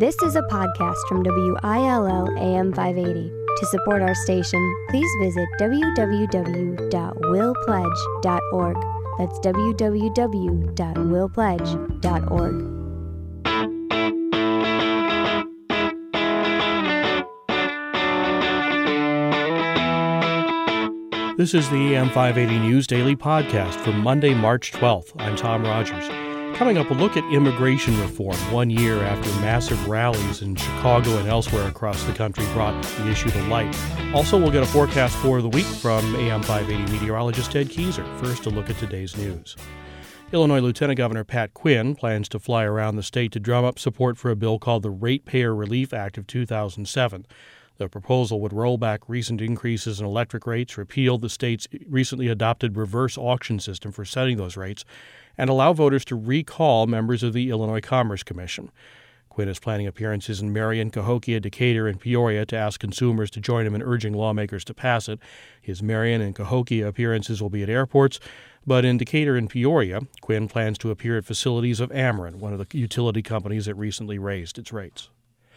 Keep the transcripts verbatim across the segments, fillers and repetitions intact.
This is a podcast from W I L L A M five eighty. To support our station, please visit w w w dot will pledge dot org. That's w w w dot will pledge dot org. This is the A M five eighty News Daily Podcast for Monday, March twelfth. I'm Tom Rogers. Coming up, a look at immigration reform one year after massive rallies in Chicago and elsewhere across the country brought the issue to light. Also, we'll get a forecast for the week from A M five eighty meteorologist Ted Kieser. First, a look at today's news. Illinois Lieutenant Governor Pat Quinn plans to fly around the state to drum up support for a bill called the Ratepayer Relief Act of two thousand seven. The proposal would roll back recent increases in electric rates, repeal the state's recently adopted reverse auction system for setting those rates, and allow voters to recall members of the Illinois Commerce Commission. Quinn is planning appearances in Marion, Cahokia, Decatur, and Peoria to ask consumers to join him in urging lawmakers to pass it. His Marion and Cahokia appearances will be at airports, but in Decatur and Peoria, Quinn plans to appear at facilities of Ameren, one of the utility companies that recently raised its rates.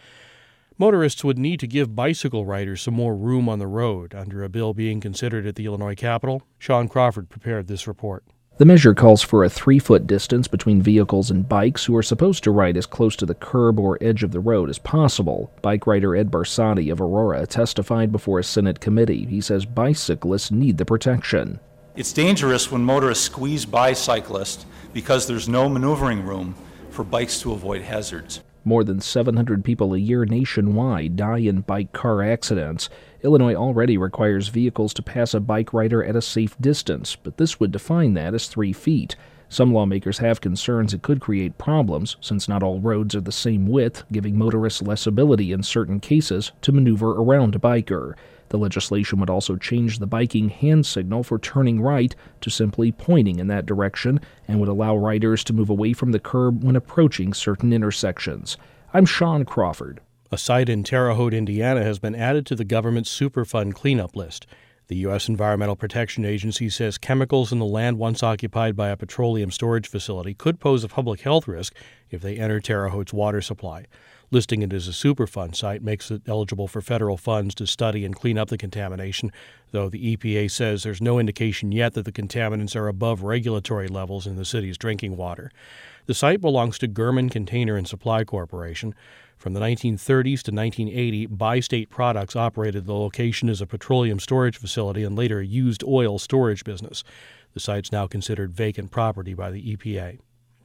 Motorists would need to give bicycle riders some more room on the road under a bill being considered at the Illinois Capitol. Sean Crawford prepared this report. The measure calls for a three-foot distance between vehicles and bikes who are supposed to ride as close to the curb or edge of the road as possible. Bike rider Ed Barsati of Aurora testified before a Senate committee. He says bicyclists need the protection. It's dangerous when motorists squeeze by cyclists because there's no maneuvering room for bikes to avoid hazards. More than seven hundred people a year nationwide die in bike-car accidents. Illinois already requires vehicles to pass a bike rider at a safe distance, but this would define that as three feet. Some lawmakers have concerns it could create problems, since not all roads are the same width, giving motorists less ability in certain cases to maneuver around a biker. The legislation would also change the biking hand signal for turning right to simply pointing in that direction and would allow riders to move away from the curb when approaching certain intersections. I'm Sean Crawford. A site in Terre Haute, Indiana has been added to the government's Superfund cleanup list. The U S Environmental Protection Agency says chemicals in the land once occupied by a petroleum storage facility could pose a public health risk if they enter Terre Haute's water supply. Listing it as a Superfund site makes it eligible for federal funds to study and clean up the contamination, though the E P A says there's no indication yet that the contaminants are above regulatory levels in the city's drinking water. The site belongs to German Container and Supply Corporation. From the nineteen thirties to nineteen eighty, Bi-State Products operated the location as a petroleum storage facility and later a used oil storage business. The site's now considered vacant property by the E P A.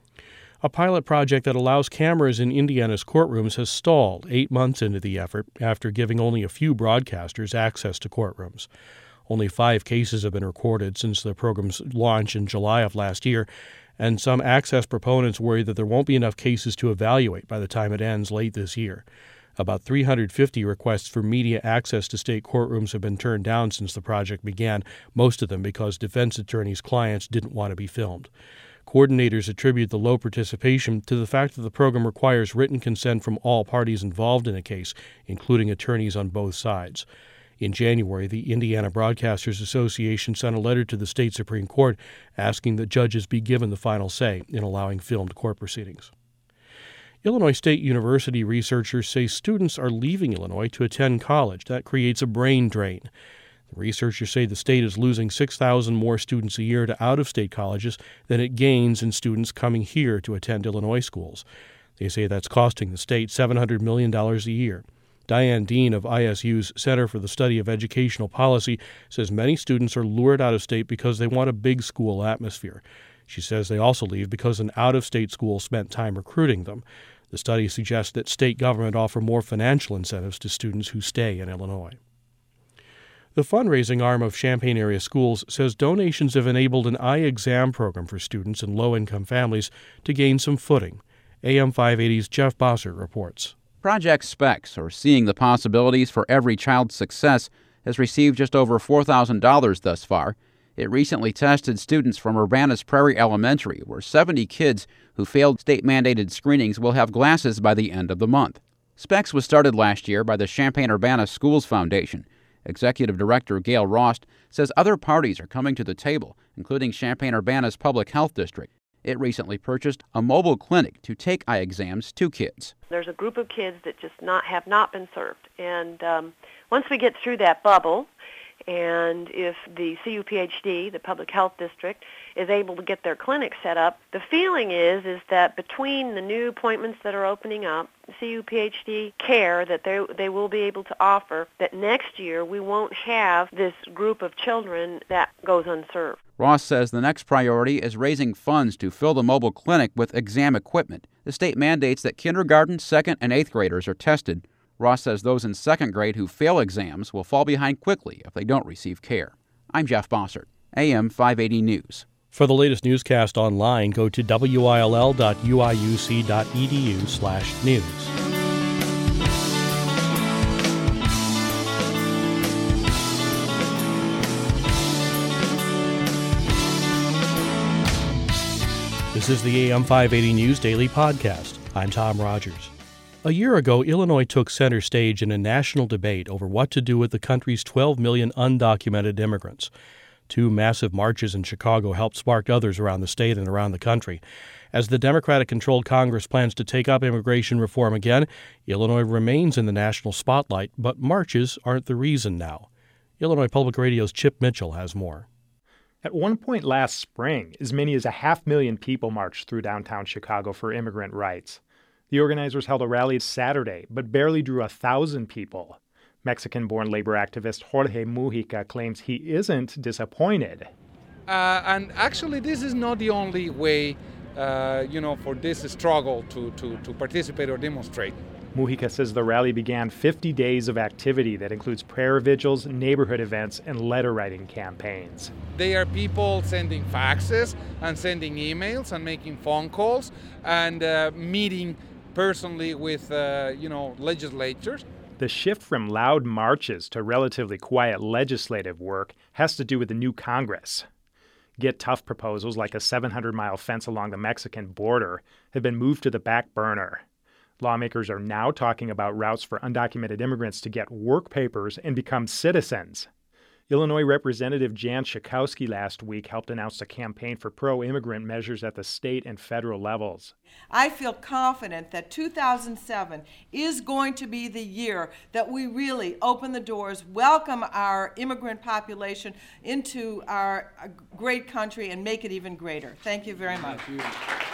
A pilot project that allows cameras in Indiana's courtrooms has stalled eight months into the effort after giving only a few broadcasters access to courtrooms. Only five cases have been recorded since the program's launch in July of last year, and some access proponents worry that there won't be enough cases to evaluate by the time it ends late this year. About three hundred fifty requests for media access to state courtrooms have been turned down since the project began, most of them because defense attorneys' clients didn't want to be filmed. Coordinators attribute the low participation to the fact that the program requires written consent from all parties involved in a case, including attorneys on both sides. In January, the Indiana Broadcasters Association sent a letter to the state Supreme Court asking that judges be given the final say in allowing filmed court proceedings. Illinois State University researchers say students are leaving Illinois to attend college. That creates a brain drain. The researchers say the state is losing six thousand more students a year to out-of-state colleges than it gains in students coming here to attend Illinois schools. They say that's costing the state seven hundred million dollars a year. Diane Dean of I S U's Center for the Study of Educational Policy says many students are lured out of state because they want a big school atmosphere. She says they also leave because an out-of-state school spent time recruiting them. The study suggests that state government offer more financial incentives to students who stay in Illinois. The fundraising arm of Champaign area schools says donations have enabled an eye exam program for students in low-income families to gain some footing. A M five eighty's Jeff Bossert reports. Project SPECS, or Seeing the Possibilities for Every Child's Success, has received just over four thousand dollars thus far. It recently tested students from Urbanus Prairie Elementary, where seventy kids who failed state-mandated screenings will have glasses by the end of the month. SPECS was started last year by the Champaign-Urbana Schools Foundation. Executive Director Gail Rost says other parties are coming to the table, including Champaign-Urbana's Public Health District. It recently purchased a mobile clinic to take eye exams to kids. There's a group of kids that just not have not been served. And um, once we get through that bubble, and if the C U P H D, the Public Health District, is able to get their clinic set up, the feeling is is that between the new appointments that are opening up, C U P H D care that they they will be able to offer, that next year we won't have this group of children that goes unserved. Ross says the next priority is raising funds to fill the mobile clinic with exam equipment. The state mandates that kindergarten, second, and eighth graders are tested. Ross says those in second grade who fail exams will fall behind quickly if they don't receive care. I'm Jeff Bossert, A M five eighty News. For the latest newscast online, go to W I L L dot U I U C dot E D U slash news. This is the A M five eighty News Daily Podcast. I'm Tom Rogers. A year ago, Illinois took center stage in a national debate over what to do with the country's twelve million undocumented immigrants. Two massive marches in Chicago helped spark others around the state and around the country. As the Democratic-controlled Congress plans to take up immigration reform again, Illinois remains in the national spotlight, but marches aren't the reason now. Illinois Public Radio's Chip Mitchell has more. At one point last spring, as many as a half million people marched through downtown Chicago for immigrant rights. The organizers held a rally Saturday, but barely drew a thousand people. Mexican-born labor activist Jorge Mujica claims he isn't disappointed. Uh, and actually, this is not the only way, uh, you know, for this struggle to, to, to participate or demonstrate. Mujica says the rally began fifty days of activity that includes prayer vigils, neighborhood events, and letter-writing campaigns. They are people sending faxes and sending emails and making phone calls and uh, meeting personally with, uh, you know, legislators. The shift from loud marches to relatively quiet legislative work has to do with the new Congress. Get tough proposals like a seven hundred mile fence along the Mexican border have been moved to the back burner. Lawmakers are now talking about routes for undocumented immigrants to get work papers and become citizens. Illinois Representative Jan Schakowsky last week helped announce a campaign for pro-immigrant measures at the state and federal levels. I feel confident that two thousand seven is going to be the year that we really open the doors, welcome our immigrant population into our great country, and make it even greater. Thank you very much. Thank you.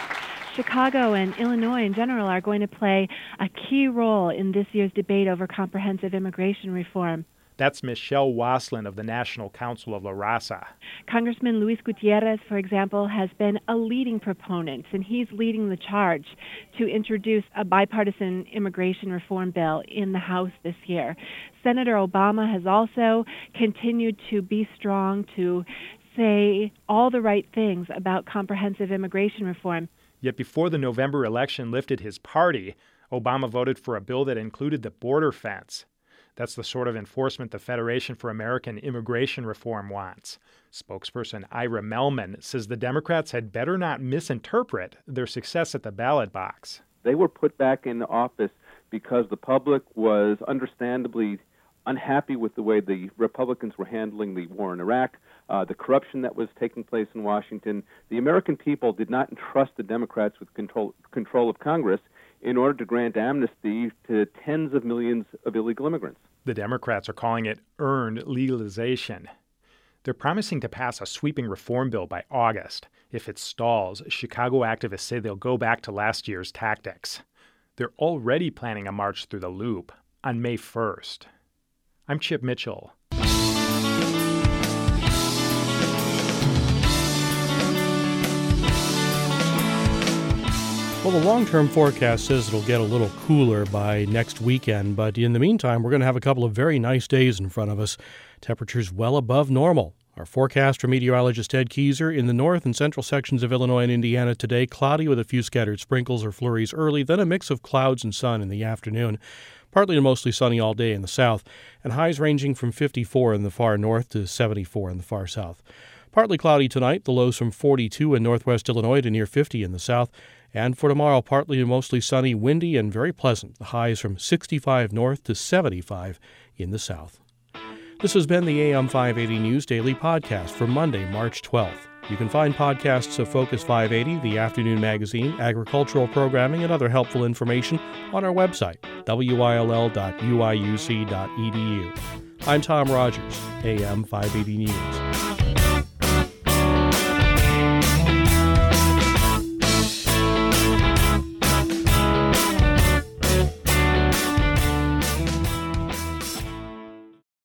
Chicago and Illinois in general are going to play a key role in this year's debate over comprehensive immigration reform. That's Michelle Waslin of the National Council of La Raza. Congressman Luis Gutierrez, for example, has been a leading proponent, and he's leading the charge to introduce a bipartisan immigration reform bill in the House this year. Senator Obama has also continued to be strong to say all the right things about comprehensive immigration reform. Yet before the November election lifted his party, Obama voted for a bill that included the border fence. That's the sort of enforcement the Federation for American Immigration Reform wants. Spokesperson Ira Melman says the Democrats had better not misinterpret their success at the ballot box. They were put back in office because the public was understandably unhappy with the way the Republicans were handling the war in Iraq, uh, the corruption that was taking place in Washington. The American people did not entrust the Democrats with control, control of Congress in order to grant amnesty to tens of millions of illegal immigrants. The Democrats are calling it earned legalization. They're promising to pass a sweeping reform bill by August. If it stalls, Chicago activists say they'll go back to last year's tactics. They're already planning a march through the Loop on May first. I'm Chip Mitchell. Well, the long-term forecast says it'll get a little cooler by next weekend, but in the meantime, we're going to have a couple of very nice days in front of us. Temperatures well above normal. Our forecast from meteorologist Ted Keyser: in the north and central sections of Illinois and Indiana today, cloudy with a few scattered sprinkles or flurries early, then a mix of clouds and sun in the afternoon. Partly to mostly sunny all day in the south, and highs ranging from fifty-four in the far north to seventy-four in the far south. Partly cloudy tonight, the lows from forty-two in northwest Illinois to near fifty in the south. And for tomorrow, partly to mostly sunny, windy, and very pleasant. The highs from sixty-five north to seventy-five in the south. This has been the A M five eighty News Daily Podcast for Monday, March twelfth. You can find podcasts of Focus five eighty, the afternoon magazine, agricultural programming, and other helpful information on our website, W I L L dot U I U C dot E D U. I'm Tom Rogers, A M five eighty News.